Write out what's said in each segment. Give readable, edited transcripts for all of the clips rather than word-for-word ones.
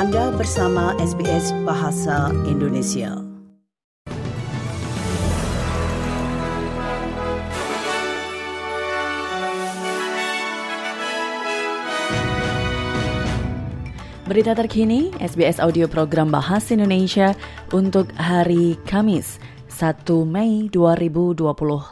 Anda bersama SBS Bahasa Indonesia. Berita terkini, SBS Audio Program Bahasa Indonesia untuk hari Kamis, 1 Mei 2025.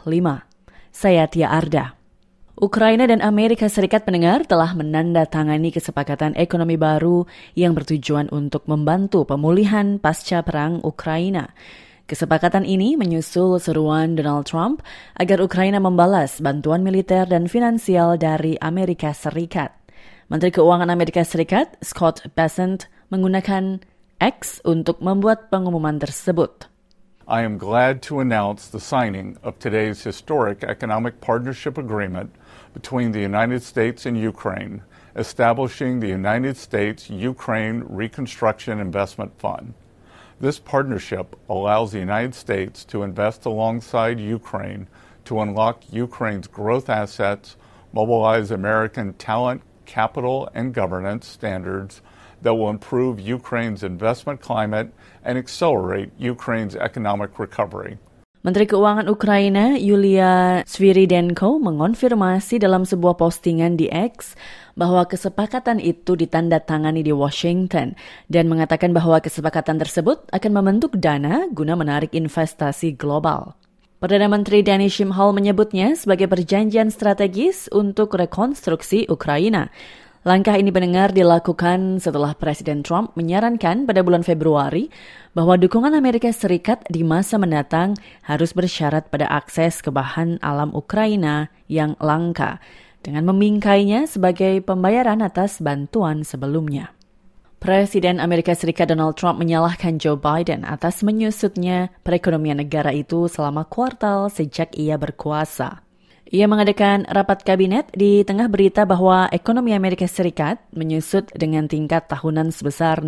Saya Tia Arda. Ukraina dan Amerika Serikat pendengar telah menandatangani kesepakatan ekonomi baru yang bertujuan untuk membantu pemulihan pasca perang Ukraina. Kesepakatan ini menyusul seruan Donald Trump agar Ukraina membalas bantuan militer dan finansial dari Amerika Serikat. Menteri Keuangan Amerika Serikat, Scott Bessent, menggunakan X untuk membuat pengumuman tersebut. I am glad to announce the signing of today's historic economic partnership agreement between the United States and Ukraine, establishing the United States-Ukraine Reconstruction Investment Fund. This partnership allows the United States to invest alongside Ukraine to unlock Ukraine's growth assets, mobilize American talent, capital, and governance standards that will improve Ukraine's investment climate and accelerate Ukraine's economic recovery. Menteri Keuangan Ukraina, Yulia Sviridenko, mengonfirmasi dalam sebuah postingan di X bahwa kesepakatan itu ditandatangani di Washington dan mengatakan bahwa kesepakatan tersebut akan membentuk dana guna menarik investasi global. Perdana Menteri Danny Shimhal menyebutnya sebagai perjanjian strategis untuk rekonstruksi Ukraina. Langkah ini pendengar dilakukan setelah Presiden Trump menyarankan pada bulan Februari bahwa dukungan Amerika Serikat di masa mendatang harus bersyarat pada akses ke bahan alam Ukraina yang langka, dengan memingkainya sebagai pembayaran atas bantuan sebelumnya. Presiden Amerika Serikat Donald Trump menyalahkan Joe Biden atas menyusutnya perekonomian negara itu selama kuartal sejak ia berkuasa. Ia mengadakan rapat kabinet di tengah berita bahwa ekonomi Amerika Serikat menyusut dengan tingkat tahunan sebesar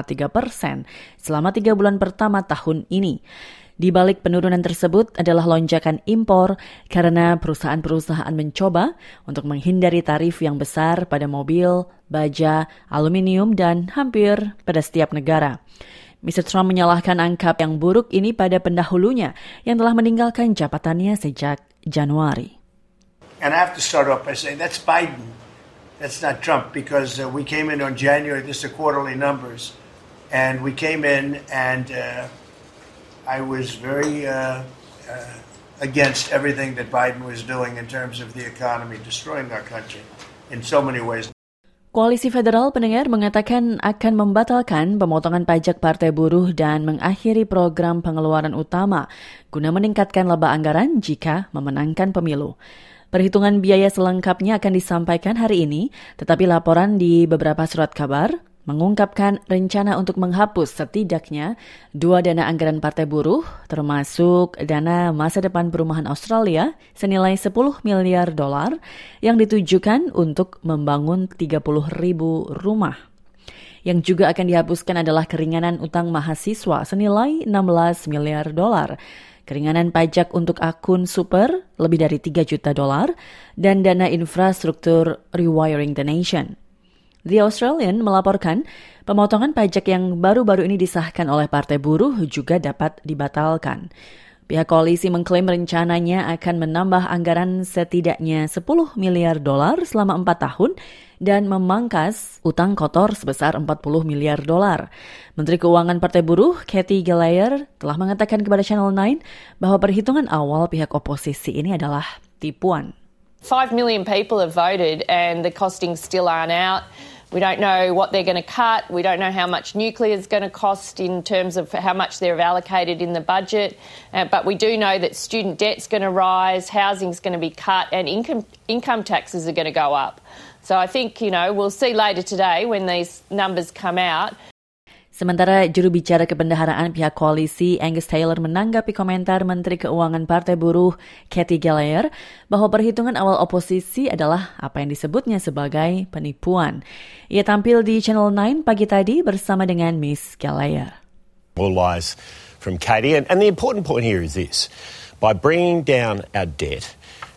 0,3% selama 3 bulan pertama tahun ini. Di balik penurunan tersebut adalah lonjakan impor karena perusahaan-perusahaan mencoba untuk menghindari tarif yang besar pada mobil, baja, aluminium, dan hampir pada setiap negara. Mr. Trump menyalahkan angka yang buruk ini pada pendahulunya yang telah meninggalkan jabatannya sejak Januari. And I have to start off by saying that's Biden. That's not Trump, because we came in on January, this is the quarterly numbers, and we came in and I was very against everything that Biden was doing in terms of the economy, destroying our country in so many ways. Koalisi Federal pendengar mengatakan akan membatalkan pemotongan pajak Partai Buruh dan mengakhiri program pengeluaran utama guna meningkatkan laba anggaran jika memenangkan pemilu. Perhitungan biaya selengkapnya akan disampaikan hari ini, tetapi laporan di beberapa surat kabar mengungkapkan rencana untuk menghapus setidaknya 2 dana anggaran Partai Buruh, termasuk dana masa depan perumahan Australia senilai $10 miliar yang ditujukan untuk membangun 30,000 rumah. Yang juga akan dihapuskan adalah keringanan utang mahasiswa senilai $16 miliar. Keringanan pajak untuk akun super lebih dari $3 juta, dan dana infrastruktur Rewiring the Nation. The Australian melaporkan pemotongan pajak yang baru-baru ini disahkan oleh Partai Buruh juga dapat dibatalkan. Pihak koalisi mengklaim rencananya akan menambah anggaran setidaknya $10 miliar selama 4 tahun dan memangkas utang kotor sebesar $40 miliar. Menteri Keuangan Partai Buruh, Cathy Gallagher, telah mengatakan kepada Channel 9 bahwa perhitungan awal pihak oposisi ini adalah tipuan. 5 million people have voted and the costings still aren't out. We don't know what they're going to cut. We don't know how much nuclear is going to cost in terms of how much they've allocated in the budget. But we do know that student debt's going to rise, housing's going to be cut, and income taxes are going to go up. So I think, we'll see later today when these numbers come out. Sementara juru bicara kebendaharaan pihak koalisi Angus Taylor menanggapi komentar Menteri Keuangan Partai Buruh Cathy Gallagher bahwa perhitungan awal oposisi adalah apa yang disebutnya sebagai penipuan. Ia tampil di Channel 9 pagi tadi bersama dengan Miss Gallagher. All lies from Katie, and the important point here is this. By bringing down our debt,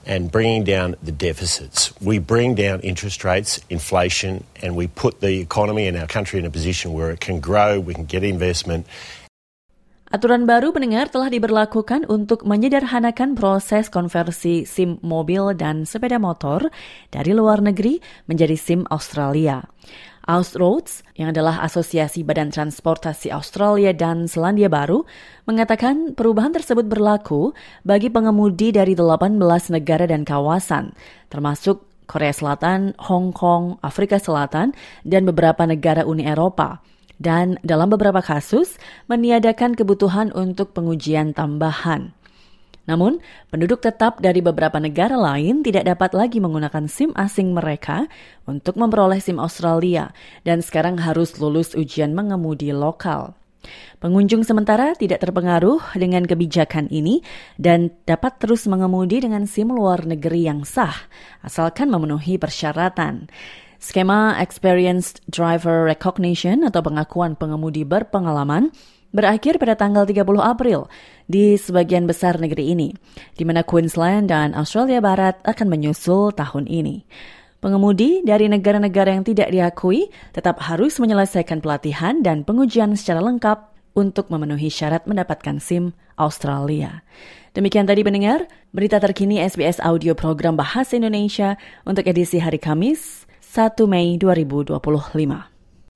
and bringing down the deficits. We bring down interest rates, inflation, and we put the economy and our country in a position where it can grow, we can get investment. Aturan baru pendengar telah diberlakukan untuk menyederhanakan proses konversi SIM mobil dan sepeda motor dari luar negeri menjadi SIM Australia. Austroads, yang adalah Asosiasi Badan Transportasi Australia dan Selandia Baru, mengatakan perubahan tersebut berlaku bagi pengemudi dari 18 negara dan kawasan, termasuk Korea Selatan, Hong Kong, Afrika Selatan, dan beberapa negara Uni Eropa. Dan dalam beberapa kasus, meniadakan kebutuhan untuk pengujian tambahan. Namun, penduduk tetap dari beberapa negara lain tidak dapat lagi menggunakan SIM asing mereka untuk memperoleh SIM Australia dan sekarang harus lulus ujian mengemudi lokal. Pengunjung sementara tidak terpengaruh dengan kebijakan ini dan dapat terus mengemudi dengan SIM luar negeri yang sah, asalkan memenuhi persyaratan. Skema Experienced Driver Recognition atau pengakuan pengemudi berpengalaman berakhir pada tanggal 30 April di sebagian besar negeri ini, di mana Queensland dan Australia Barat akan menyusul tahun ini. Pengemudi dari negara-negara yang tidak diakui tetap harus menyelesaikan pelatihan dan pengujian secara lengkap untuk memenuhi syarat mendapatkan SIM Australia. Demikian tadi pendengar, berita terkini SBS Audio Program Bahasa Indonesia untuk edisi hari Kamis, 1 Mei 2025.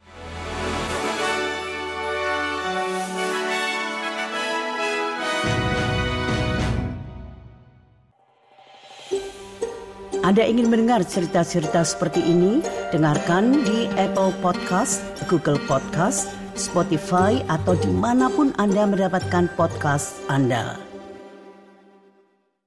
Anda ingin mendengar cerita-cerita seperti ini? Dengarkan di Apple Podcast, Google Podcast, Spotify, atau dimanapun Anda mendapatkan podcast Anda.